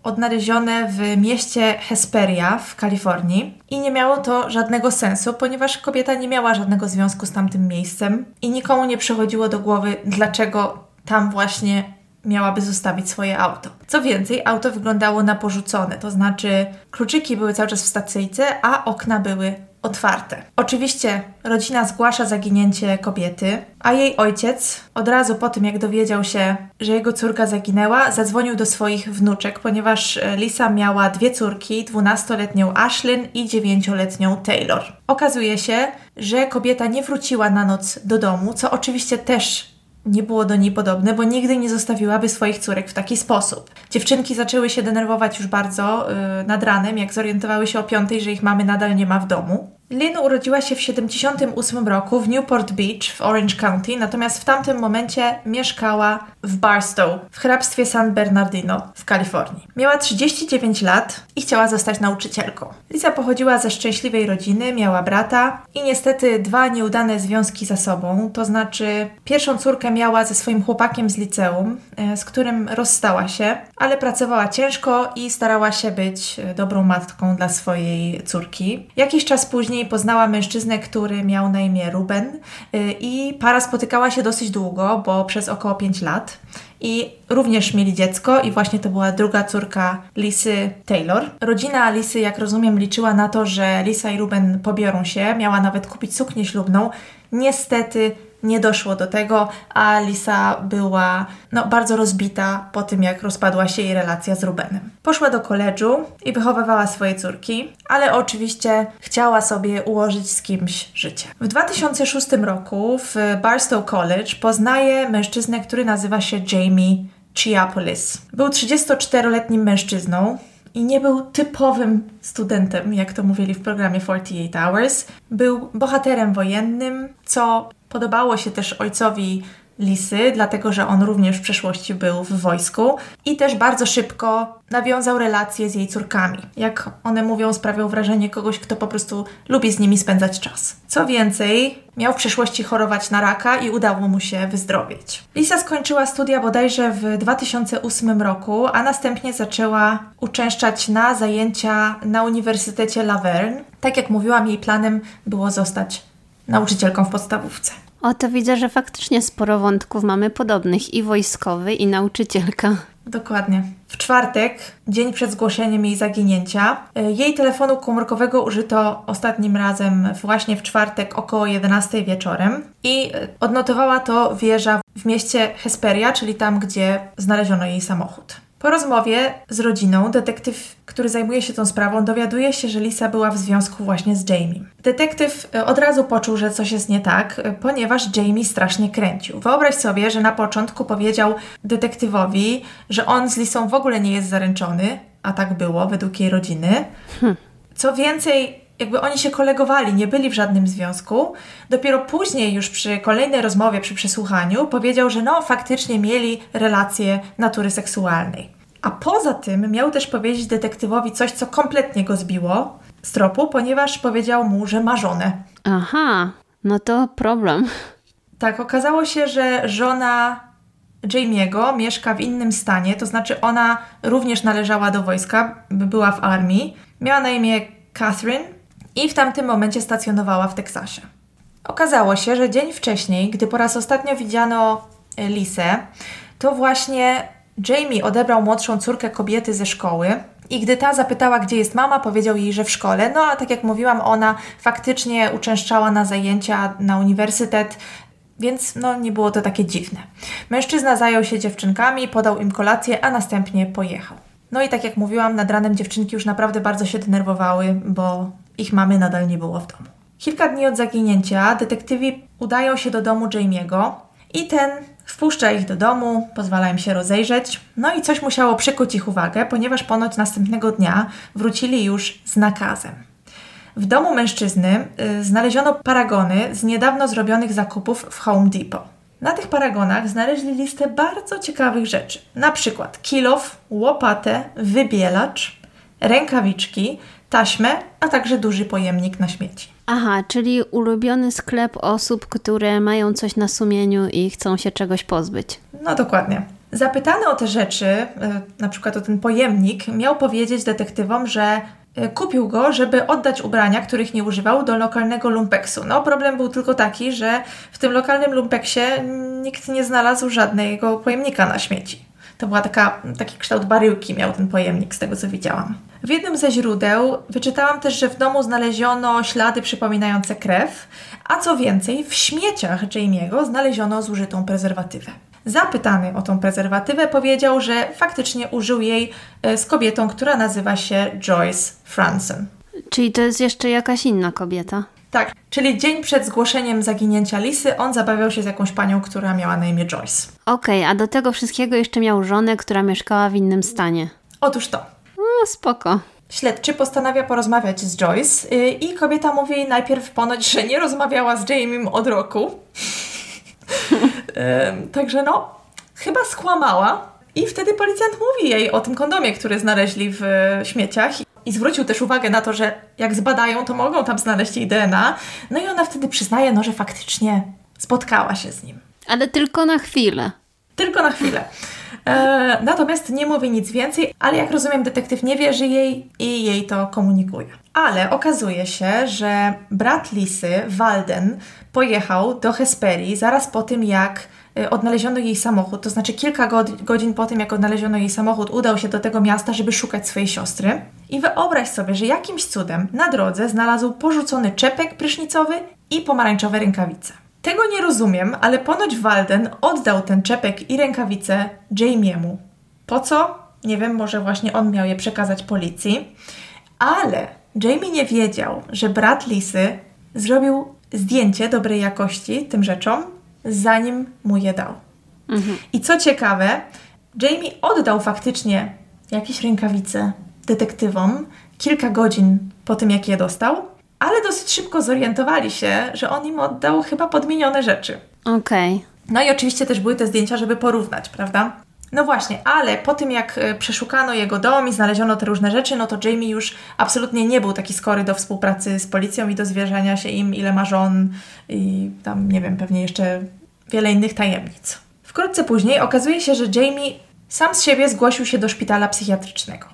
odnalezione w mieście Hesperia w Kalifornii i nie miało to żadnego sensu, ponieważ kobieta nie miała żadnego związku z tamtym miejscem i nikomu nie przychodziło do głowy, dlaczego tam właśnie miałaby zostawić swoje auto. Co więcej, auto wyglądało na porzucone, to znaczy kluczyki były cały czas w stacyjce, a okna były otwarte. Oczywiście rodzina zgłasza zaginięcie kobiety, a jej ojciec od razu po tym, jak dowiedział się, że jego córka zaginęła, zadzwonił do swoich wnuczek, ponieważ Lisa miała dwie córki, dwunastoletnią Ashlyn i dziewięcioletnią Taylor. Okazuje się, że kobieta nie wróciła na noc do domu, co oczywiście też nie było do niej podobne, bo nigdy nie zostawiłaby swoich córek w taki sposób. Dziewczynki zaczęły się denerwować już bardzo yy, nad ranem, jak zorientowały się o piątej, że ich mamy nadal nie ma w domu. Lynn urodziła się w siedemdziesiątym ósmym roku w Newport Beach w Orange County, natomiast w tamtym momencie mieszkała w Barstow, w hrabstwie San Bernardino w Kalifornii. Miała trzydzieści dziewięć lat i chciała zostać nauczycielką. Lisa pochodziła ze szczęśliwej rodziny, miała brata i niestety dwa nieudane związki za sobą, to znaczy pierwszą córkę miała ze swoim chłopakiem z liceum, z którym rozstała się, ale pracowała ciężko i starała się być dobrą matką dla swojej córki. Jakiś czas później poznała mężczyznę, który miał na imię Ruben i para spotykała się dosyć długo, bo przez około pięć lat. I również mieli dziecko i właśnie to była druga córka Lisy, Taylor. Rodzina Lisy, jak rozumiem, liczyła na to, że Lisa i Ruben pobiorą się. Miała nawet kupić suknię ślubną. Niestety nie doszło do tego, a Lisa była no, bardzo rozbita po tym, jak rozpadła się jej relacja z Rubenem. Poszła do koledżu i wychowywała swoje córki, ale oczywiście chciała sobie ułożyć z kimś życie. W dwa tysiące szóstym roku w Barstow College poznaje mężczyznę, który nazywa się Jamie Chiapolis. Był trzydziestoczteroletnim mężczyzną i nie był typowym studentem, jak to mówili w programie czterdzieści osiem Hours. Był bohaterem wojennym, co podobało się też ojcowi Lisy, dlatego że on również w przeszłości był w wojsku i też bardzo szybko nawiązał relacje z jej córkami. Jak one mówią, sprawiał wrażenie kogoś, kto po prostu lubi z nimi spędzać czas. Co więcej, miał w przeszłości chorować na raka i udało mu się wyzdrowieć. Lisa skończyła studia bodajże w dwa tysiące ósmym roku, a następnie zaczęła uczęszczać na zajęcia na Uniwersytecie La Verne. Tak jak mówiłam, jej planem było zostać nauczycielką w podstawówce. O, to widzę, że faktycznie sporo wątków mamy podobnych, i wojskowy, i nauczycielka. Dokładnie. W czwartek, dzień przed zgłoszeniem jej zaginięcia, jej telefonu komórkowego użyto ostatnim razem właśnie w czwartek około jedenastej wieczorem i odnotowała to wieża w mieście Hesperia, czyli tam, gdzie znaleziono jej samochód. Po rozmowie z rodziną detektyw, który zajmuje się tą sprawą, dowiaduje się, że Lisa była w związku właśnie z Jamie. Detektyw od razu poczuł, że coś jest nie tak, ponieważ Jamie strasznie kręcił. Wyobraź sobie, że na początku powiedział detektywowi, że on z Lisą w ogóle nie jest zaręczony, a tak było według jej rodziny. Hmm. Co więcej, jakby oni się kolegowali, nie byli w żadnym związku. Dopiero później, już przy kolejnej rozmowie, przy przesłuchaniu, powiedział, że no faktycznie mieli relacje natury seksualnej. A poza tym miał też powiedzieć detektywowi coś, co kompletnie go zbiło z tropu, ponieważ powiedział mu, że ma żonę. Aha, no to problem. Tak, okazało się, że żona Jamie'ego mieszka w innym stanie, to znaczy ona również należała do wojska, była w armii, miała na imię Catherine i w tamtym momencie stacjonowała w Teksasie. Okazało się, że dzień wcześniej, gdy po raz ostatnio widziano Lisę, to właśnie Jamie odebrał młodszą córkę kobiety ze szkoły i gdy ta zapytała, gdzie jest mama, powiedział jej, że w szkole. No a tak jak mówiłam, ona faktycznie uczęszczała na zajęcia na uniwersytet, więc no nie było to takie dziwne. Mężczyzna zajął się dziewczynkami, podał im kolację, a następnie pojechał. No i tak jak mówiłam, nad ranem dziewczynki już naprawdę bardzo się denerwowały, bo ich mamy nadal nie było w domu. Kilka dni od zaginięcia detektywi udają się do domu Jamie'ego i ten wpuszcza ich do domu, pozwala im się rozejrzeć. No i coś musiało przykuć ich uwagę, ponieważ ponoć następnego dnia wrócili już z nakazem. W domu mężczyzny y, znaleziono paragony z niedawno zrobionych zakupów w Home Depot. Na tych paragonach znaleźli listę bardzo ciekawych rzeczy. Na przykład kilof, łopatę, wybielacz, rękawiczki, taśmę, a także duży pojemnik na śmieci. Aha, czyli ulubiony sklep osób, które mają coś na sumieniu i chcą się czegoś pozbyć. No dokładnie. Zapytany o te rzeczy, na przykład o ten pojemnik, miał powiedzieć detektywom, że kupił go, żeby oddać ubrania, których nie używał, do lokalnego lumpeksu. No, problem był tylko taki, że w tym lokalnym lumpeksie nikt nie znalazł żadnego pojemnika na śmieci. To była taka, taki kształt baryłki miał ten pojemnik, z tego co widziałam. W jednym ze źródeł wyczytałam też, że w domu znaleziono ślady przypominające krew, a co więcej, w śmieciach Jamie'ego znaleziono zużytą prezerwatywę. Zapytany o tą prezerwatywę powiedział, że faktycznie użył jej z kobietą, która nazywa się Joyce Franson. Czyli to jest jeszcze jakaś inna kobieta? Tak, czyli dzień przed zgłoszeniem zaginięcia Lisy on zabawiał się z jakąś panią, która miała na imię Joyce. Okej, okay, a do tego wszystkiego jeszcze miał żonę, która mieszkała w innym stanie. Otóż to. No, spoko. Śledczy postanawia porozmawiać z Joyce yy, i kobieta mówi najpierw ponoć, że nie rozmawiała z Jamiem od roku. yy, także no, chyba skłamała. I wtedy policjant mówi jej o tym kondomie, który znaleźli w śmieciach. I zwrócił też uwagę na to, że jak zbadają, to mogą tam znaleźć jej D N A. No i ona wtedy przyznaje, no, że faktycznie spotkała się z nim. Ale tylko na chwilę. Tylko na chwilę. E, natomiast nie mówi nic więcej, ale jak rozumiem, detektyw nie wierzy jej i jej to komunikuje. Ale okazuje się, że brat Lisy, Walden, pojechał do Hesperii zaraz po tym, jak odnaleziono jej samochód, to znaczy kilka godzin po tym, jak odnaleziono jej samochód, udał się do tego miasta, żeby szukać swojej siostry. I wyobraź sobie, że jakimś cudem na drodze znalazł porzucony czepek prysznicowy i pomarańczowe rękawice. Tego nie rozumiem, ale ponoć Walden oddał ten czepek i rękawice Jamie'emu. Po co? Nie wiem, może właśnie on miał je przekazać policji. Ale Jamie nie wiedział, że brat Lisy zrobił zdjęcie dobrej jakości tym rzeczom, zanim mu je dał. Mhm. I co ciekawe, Jamie oddał faktycznie jakieś rękawice detektywom kilka godzin po tym, jak je dostał, ale dosyć szybko zorientowali się, że on im oddał chyba podmienione rzeczy. Okej. Okay. No i oczywiście też były te zdjęcia, żeby porównać, prawda? No właśnie, ale po tym jak przeszukano jego dom i znaleziono te różne rzeczy, no to Jamie już absolutnie nie był taki skory do współpracy z policją i do zwierzenia się im, ile ma żon i tam, nie wiem, pewnie jeszcze wiele innych tajemnic. Wkrótce później okazuje się, że Jamie sam z siebie zgłosił się do szpitala psychiatrycznego.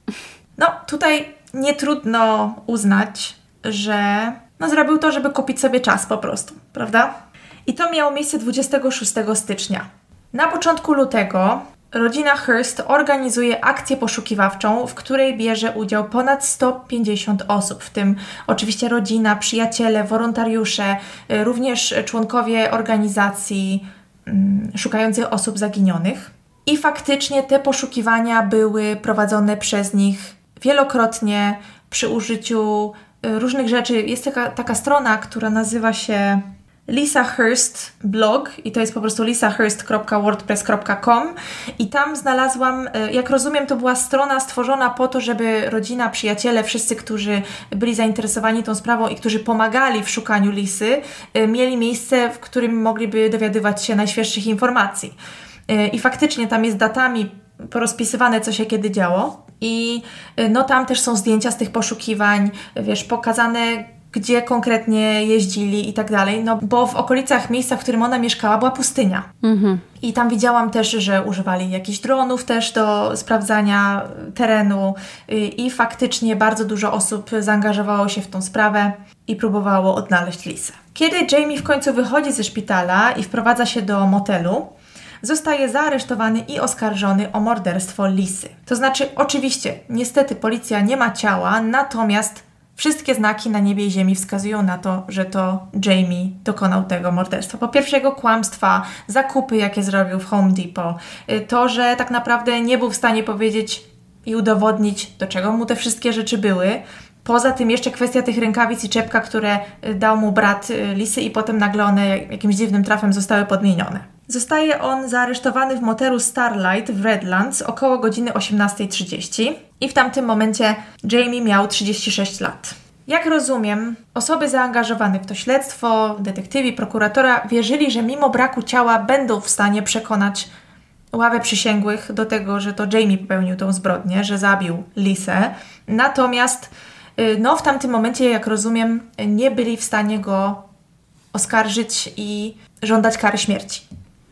No, tutaj nie trudno uznać, że no, zrobił to, żeby kupić sobie czas po prostu, prawda? I to miało miejsce dwudziestego szóstego stycznia. Na początku lutego rodzina Hearst organizuje akcję poszukiwawczą, w której bierze udział ponad sto pięćdziesiąt osób, w tym oczywiście rodzina, przyjaciele, wolontariusze, również członkowie organizacji mm, szukających osób zaginionych. I faktycznie te poszukiwania były prowadzone przez nich wielokrotnie przy użyciu różnych rzeczy. Jest taka, taka strona, która nazywa się Lisa Hearst blog i to jest po prostu lisa hearst kropka wordpress kropka com i tam znalazłam, jak rozumiem, to była strona stworzona po to, żeby rodzina, przyjaciele, wszyscy, którzy byli zainteresowani tą sprawą i którzy pomagali w szukaniu Lisy, mieli miejsce, w którym mogliby dowiadywać się najświeższych informacji. I faktycznie tam jest datami porozpisywane, co się kiedy działo i no tam też są zdjęcia z tych poszukiwań, wiesz, pokazane, gdzie konkretnie jeździli i tak dalej, no bo w okolicach miejsca, w którym ona mieszkała, była pustynia. Mhm. I tam widziałam też, że używali jakichś dronów też do sprawdzania terenu i, i faktycznie bardzo dużo osób zaangażowało się w tą sprawę i próbowało odnaleźć Lisę. Kiedy Jamie w końcu wychodzi ze szpitala i wprowadza się do motelu, zostaje zaaresztowany i oskarżony o morderstwo Lisy. To znaczy, oczywiście, niestety policja nie ma ciała, natomiast wszystkie znaki na niebie i ziemi wskazują na to, że to Jamie dokonał tego morderstwa. Po pierwsze jego kłamstwa, zakupy, jakie zrobił w Home Depot, to, że tak naprawdę nie był w stanie powiedzieć i udowodnić, do czego mu te wszystkie rzeczy były. Poza tym jeszcze kwestia tych rękawic i czepka, które dał mu brat Lisy i potem nagle one jakimś dziwnym trafem zostały podmienione. Zostaje on zaaresztowany w motelu Starlight w Redlands około godziny osiemnasta trzydzieści i w tamtym momencie Jamie miał trzydzieści sześć lat. Jak rozumiem, osoby zaangażowane w to śledztwo, detektywi, prokuratora wierzyli, że mimo braku ciała będą w stanie przekonać ławę przysięgłych do tego, że to Jamie popełnił tą zbrodnię, że zabił Lisę. Natomiast no, w tamtym momencie, jak rozumiem, nie byli w stanie go oskarżyć i żądać kary śmierci.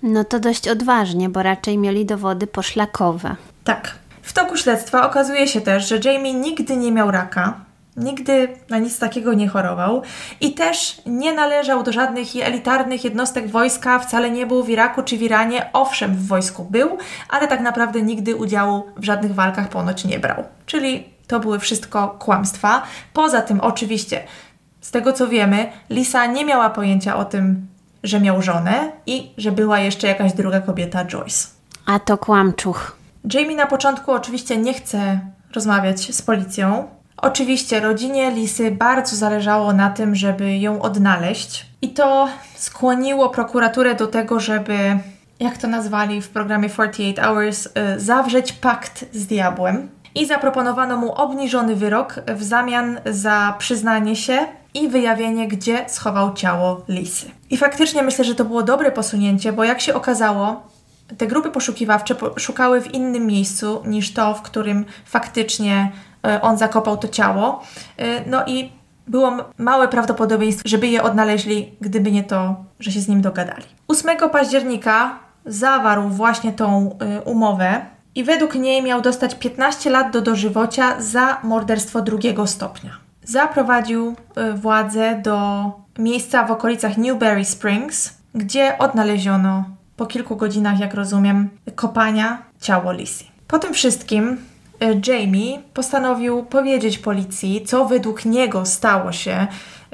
No to dość odważnie, bo raczej mieli dowody poszlakowe. Tak. W toku śledztwa okazuje się też, że Jamie nigdy nie miał raka, nigdy na nic takiego nie chorował i też nie należał do żadnych elitarnych jednostek wojska, wcale nie był w Iraku czy w Iranie. Owszem, w wojsku był, ale tak naprawdę nigdy udziału w żadnych walkach ponoć nie brał. Czyli to były wszystko kłamstwa. Poza tym oczywiście, z tego co wiemy, Lisa nie miała pojęcia o tym, że miał żonę i że była jeszcze jakaś druga kobieta, Joyce. A to kłamczuch. Jamie na początku oczywiście nie chce rozmawiać z policją. Oczywiście rodzinie Lisy bardzo zależało na tym, żeby ją odnaleźć i to skłoniło prokuraturę do tego, żeby, jak to nazwali w programie forty-eight hours, zawrzeć pakt z diabłem i zaproponowano mu obniżony wyrok w zamian za przyznanie się i wyjawienie, gdzie schował ciało Lisy. I faktycznie myślę, że to było dobre posunięcie, bo jak się okazało, te grupy poszukiwawcze szukały w innym miejscu niż to, w którym faktycznie on zakopał to ciało. No i było małe prawdopodobieństwo, żeby je odnaleźli, gdyby nie to, że się z nim dogadali. ósmego października zawarł właśnie tą umowę i według niej miał dostać piętnaście lat do dożywocia za morderstwo drugiego stopnia. Zaprowadził władzę do miejsca w okolicach Newberry Springs, gdzie odnaleziono po kilku godzinach, jak rozumiem, kopania ciało Lisy. Po tym wszystkim Jamie postanowił powiedzieć policji, co według niego stało się,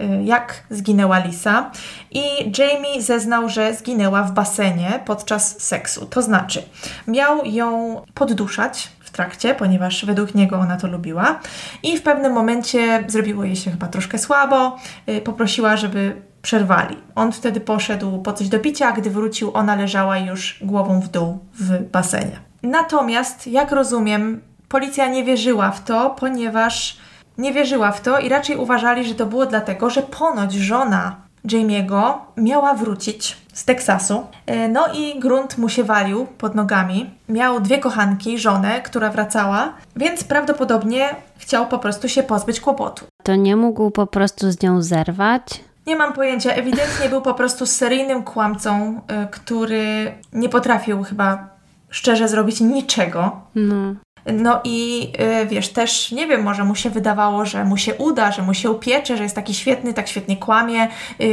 jak zginęła Lisa. I Jamie zeznał, że zginęła w basenie podczas seksu. To znaczy, miał ją podduszać w trakcie, ponieważ według niego ona to lubiła. I w pewnym momencie zrobiło jej się chyba troszkę słabo. Poprosiła, żeby przerwali. On wtedy poszedł po coś do picia, a gdy wrócił, ona leżała już głową w dół w basenie. Natomiast, jak rozumiem, policja nie wierzyła w to, ponieważ nie wierzyła w to i raczej uważali, że to było dlatego, że ponoć żona Jamie'ego miała wrócić z Teksasu. No i grunt mu się walił pod nogami. Miał dwie kochanki, żonę, która wracała, więc prawdopodobnie chciał po prostu się pozbyć kłopotu. To nie mógł po prostu z nią zerwać? Nie mam pojęcia. Ewidentnie był po prostu seryjnym kłamcą, który nie potrafił chyba szczerze zrobić niczego. No. No i wiesz, też nie wiem, może mu się wydawało, że mu się uda, że mu się upiecze, że jest taki świetny, tak świetnie kłamie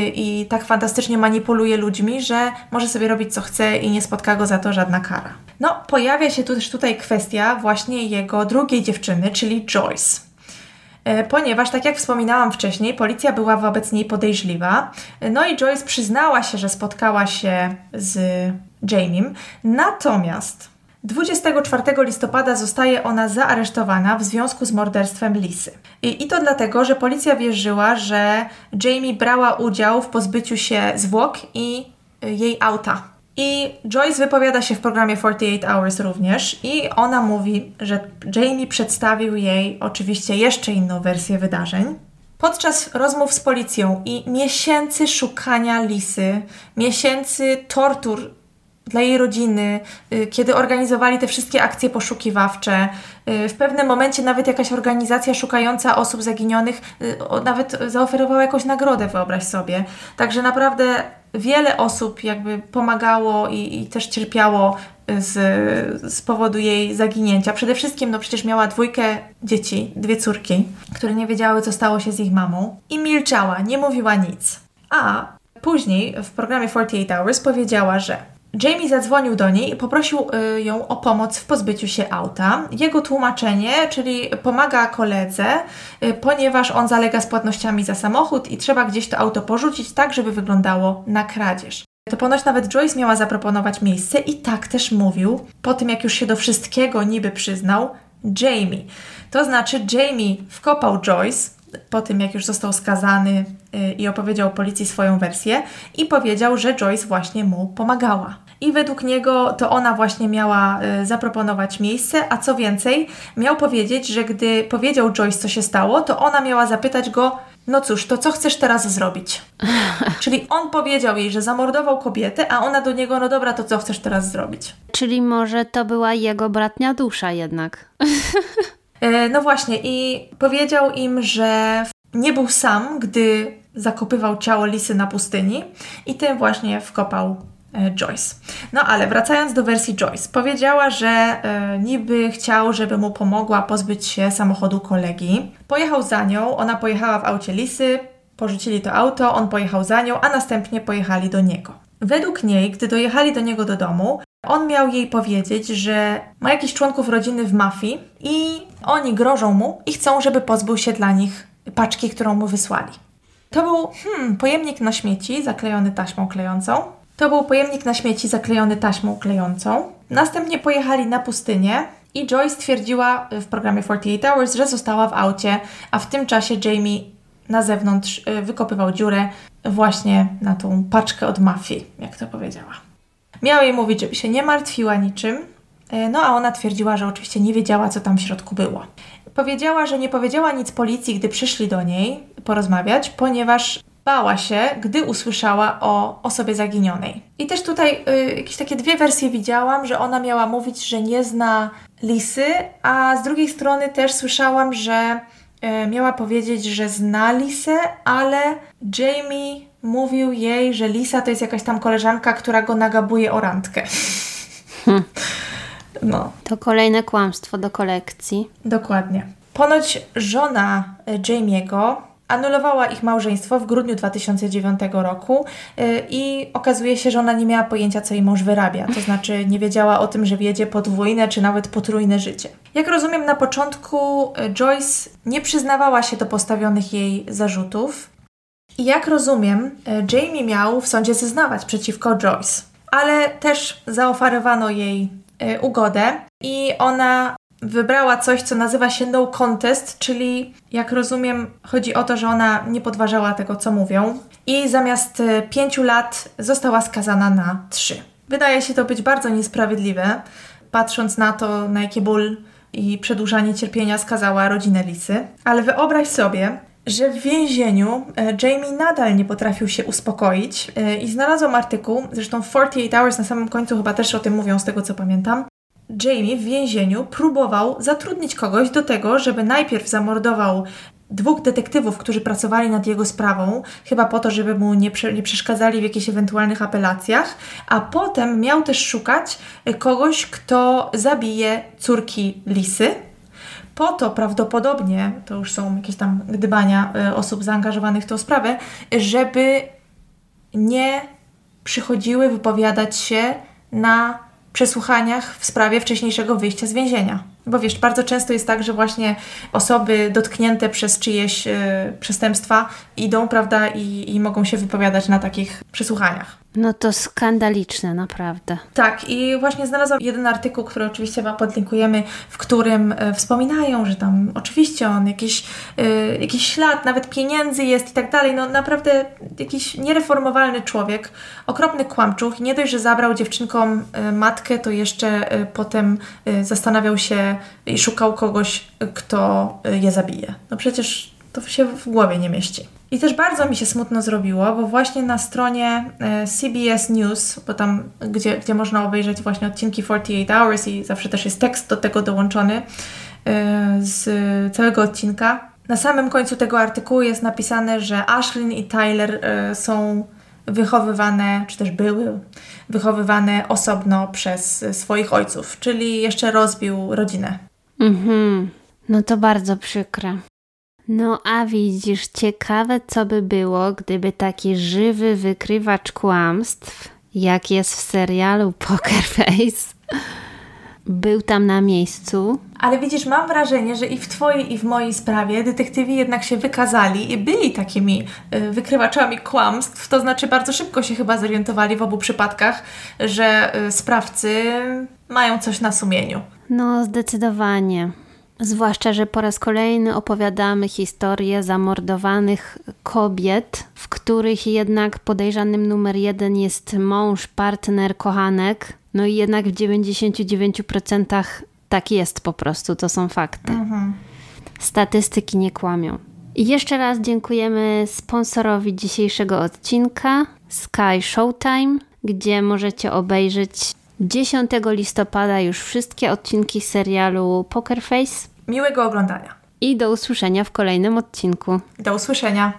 i tak fantastycznie manipuluje ludźmi, że może sobie robić co chce i nie spotka go za to żadna kara. No, pojawia się tu też tutaj kwestia właśnie jego drugiej dziewczyny, czyli Joyce. Ponieważ, tak jak wspominałam wcześniej, policja była wobec niej podejrzliwa. No i Joyce przyznała się, że spotkała się z Jamiem. Natomiast dwudziestego czwartego listopada zostaje ona zaaresztowana w związku z morderstwem Lisy. I, I to dlatego, że policja wierzyła, że Jamie brała udział w pozbyciu się zwłok i jej auta. I Joyce wypowiada się w programie forty-eight hours również i ona mówi, że Jamie przedstawił jej oczywiście jeszcze inną wersję wydarzeń. Podczas rozmów z policją i miesięcy szukania Lisy, miesięcy tortur dla jej rodziny, kiedy organizowali te wszystkie akcje poszukiwawcze. W pewnym momencie nawet jakaś organizacja szukająca osób zaginionych nawet zaoferowała jakąś nagrodę, wyobraź sobie. Także naprawdę wiele osób jakby pomagało i, i też cierpiało z, z powodu jej zaginięcia. Przede wszystkim no przecież miała dwójkę dzieci, dwie córki, które nie wiedziały, co stało się z ich mamą i milczała, nie mówiła nic. A później w programie forty-eight hours powiedziała, że Jamie zadzwonił do niej i poprosił y, ją o pomoc w pozbyciu się auta. Jego tłumaczenie, czyli pomaga koledze, y, ponieważ on zalega z płatnościami za samochód i trzeba gdzieś to auto porzucić tak, żeby wyglądało na kradzież. To ponoć nawet Joyce miała zaproponować miejsce i tak też mówił, po tym jak już się do wszystkiego niby przyznał, Jamie. To znaczy Jamie wkopał Joyce, po tym jak już został skazany yy, i opowiedział policji swoją wersję i powiedział, że Joyce właśnie mu pomagała. I według niego to ona właśnie miała y, zaproponować miejsce, a co więcej, miał powiedzieć, że gdy powiedział Joyce, co się stało, to ona miała zapytać go, no cóż, to co chcesz teraz zrobić? Czyli on powiedział jej, że zamordował kobietę, a ona do niego, no dobra, to co chcesz teraz zrobić? Czyli może to była jego bratnia dusza jednak. y, no właśnie i powiedział im, że nie był sam, gdy zakopywał ciało Lisy na pustyni i tym właśnie wkopał Joyce. No ale wracając do wersji Joyce, powiedziała, że e, niby chciał, żeby mu pomogła pozbyć się samochodu kolegi. Pojechał za nią, ona pojechała w aucie Lisy, porzucili to auto, on pojechał za nią, a następnie pojechali do niego. Według niej, gdy dojechali do niego do domu, on miał jej powiedzieć, że ma jakichś członków rodziny w mafii i oni grożą mu i chcą, żeby pozbył się dla nich paczki, którą mu wysłali. To był hmm, pojemnik na śmieci zaklejony taśmą klejącą. To był pojemnik na śmieci zaklejony taśmą klejącą. Następnie pojechali na pustynię i Joyce stwierdziła w programie forty-eight hours, że została w aucie, a w tym czasie Jamie na zewnątrz wykopywał dziurę właśnie na tą paczkę od mafii, jak to powiedziała. Miał jej mówić, żeby się nie martwiła niczym, no a ona twierdziła, że oczywiście nie wiedziała, co tam w środku było. Powiedziała, że nie powiedziała nic policji, gdy przyszli do niej porozmawiać, ponieważ bała się, gdy usłyszała o osobie zaginionej. I też tutaj y, jakieś takie dwie wersje widziałam, że ona miała mówić, że nie zna Lisy, a z drugiej strony też słyszałam, że y, miała powiedzieć, że zna Lisę, ale Jamie mówił jej, że Lisa to jest jakaś tam koleżanka, która go nagabuje o randkę. Hmm. No. To kolejne kłamstwo do kolekcji. Dokładnie. Ponoć żona Jamie'ego anulowała ich małżeństwo w grudniu dwa tysiące dziewiątego roku yy, i okazuje się, że ona nie miała pojęcia, co jej mąż wyrabia. To znaczy nie wiedziała o tym, że wiedzie podwójne czy nawet potrójne życie. Jak rozumiem, na początku Joyce nie przyznawała się do postawionych jej zarzutów. I jak rozumiem, Jamie miał w sądzie zeznawać przeciwko Joyce. Ale też zaoferowano jej y, ugodę i ona wybrała coś, co nazywa się no contest, czyli jak rozumiem, chodzi o to, że ona nie podważała tego, co mówią i zamiast pięciu lat została skazana na trzy. Wydaje się to być bardzo niesprawiedliwe, patrząc na to, na jaki ból i przedłużanie cierpienia skazała rodzinę Lisy. Ale wyobraź sobie, że w więzieniu Jamie nadal nie potrafił się uspokoić i znalazłam artykuł, zresztą forty-eight hours na samym końcu chyba też o tym mówią, z tego co pamiętam. Jamie w więzieniu próbował zatrudnić kogoś do tego, żeby najpierw zamordował dwóch detektywów, którzy pracowali nad jego sprawą, chyba po to, żeby mu nie, prze, nie przeszkadzali w jakichś ewentualnych apelacjach, a potem miał też szukać kogoś, kto zabije córki Lisy. Po to prawdopodobnie, to już są jakieś tam gdybania y, osób zaangażowanych w tę sprawę, żeby nie przychodziły wypowiadać się na przesłuchaniach w sprawie wcześniejszego wyjścia z więzienia. Bo wiesz, bardzo często jest tak, że właśnie osoby dotknięte przez czyjeś y, przestępstwa idą, prawda, i, i mogą się wypowiadać na takich przesłuchaniach. No to skandaliczne, naprawdę. Tak, i właśnie znalazłam jeden artykuł, który oczywiście Wam podlinkujemy, w którym y, wspominają, że tam oczywiście on jakiś, y, jakiś ślad, nawet pieniędzy jest i tak dalej. No naprawdę jakiś niereformowalny człowiek, okropny kłamczuch. Nie dość, że zabrał dziewczynkom y, matkę, to jeszcze y, potem y, zastanawiał się i szukał kogoś, kto y, je zabije. No przecież to się w głowie nie mieści. I też bardzo mi się smutno zrobiło, bo właśnie na stronie e, C B S News, bo tam, gdzie, gdzie można obejrzeć właśnie odcinki forty-eight hours i zawsze też jest tekst do tego dołączony e, z całego odcinka. Na samym końcu tego artykułu jest napisane, że Ashlyn i Tyler e, są wychowywane, czy też były wychowywane osobno przez swoich ojców, czyli jeszcze rozbił rodzinę. Mhm. No to bardzo przykre. No a widzisz, ciekawe co by było, gdyby taki żywy wykrywacz kłamstw, jak jest w serialu Poker Face, był tam na miejscu. Ale widzisz, mam wrażenie, że i w Twojej, i w mojej sprawie detektywi jednak się wykazali i byli takimi y, wykrywaczami kłamstw, to znaczy bardzo szybko się chyba zorientowali w obu przypadkach, że y, sprawcy mają coś na sumieniu. No zdecydowanie. Zwłaszcza, że po raz kolejny opowiadamy historię zamordowanych kobiet, w których jednak podejrzanym numer jeden jest mąż, partner, kochanek. No i jednak w dziewięćdziesiąt dziewięć procent tak jest po prostu, to są fakty. Mhm. Statystyki nie kłamią. I jeszcze raz dziękujemy sponsorowi dzisiejszego odcinka, Sky Showtime, gdzie możecie obejrzeć dziesiątego listopada już wszystkie odcinki serialu Poker Face. Miłego oglądania. I do usłyszenia w kolejnym odcinku. Do usłyszenia.